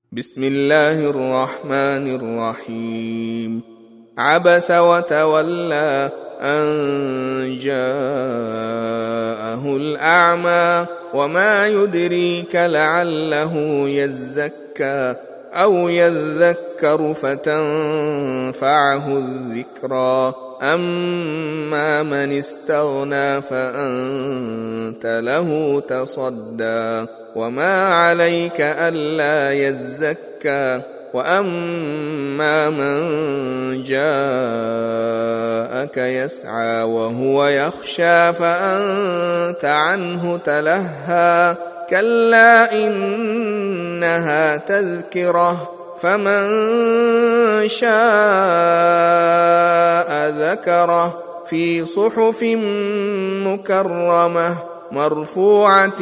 بسم الله الرحمن الرحيم. عبس وتولى أن جاءه الأعمى وما يدريك لعله يزكى أو يذكر فتنفعه الذكرى أما من استغنى فأنت له تصدى وما عليك ألا يزكى وأما من جاءك يسعى وهو يخشى فأنت عنه تلهى كلا إنها تذكرة فمن شاء ذكره في صحف مكرمة مرفوعة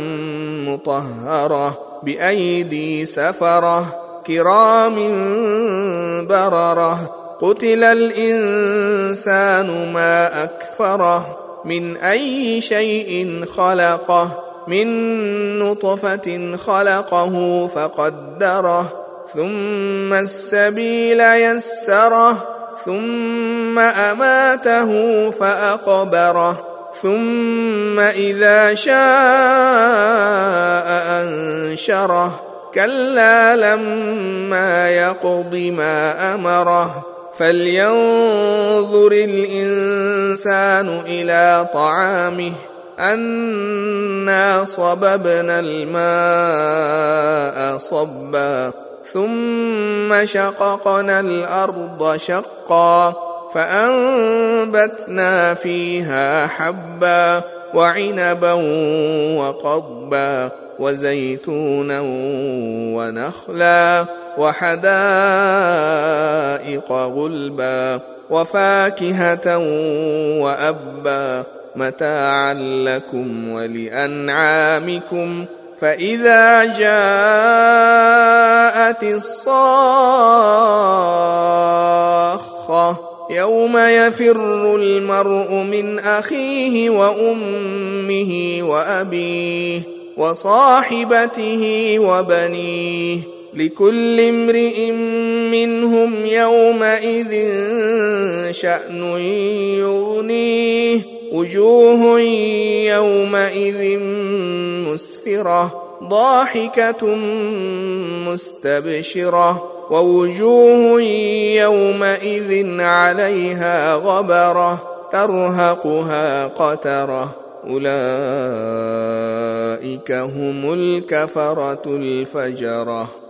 مطهرة بأيدي سفرة كرام بررة قتل الإنسان ما أكفره من أي شيء خلقه من نطفة خلقه فقدره ثم السبيل يسره ثم أماته فأقبره ثم إذا شاء أنشره كلا لما يقض ما أمره فلينظر الإنسان إلى طعامه أنا صببنا الماء صبا ثم شققنا الأرض شقا فأنبتنا فيها حبا وعنبا وقضبا وزيتونا ونخلا وحدائق غلبا وفاكهة وأبا متاعا لكم ولأنعامكم فإذا جاءت الصاخة يوم يفر المرء من أخيه وأمه وأبيه وصاحبته وبنيه لكل امرئ منهم يومئذ شأن يغنيه وجوه يومئذ مسفرة ضاحكة مستبشرة ووجوه يومئذ عليها غبرة ترهقها قترة أولئك هم الكفرة الفجرة.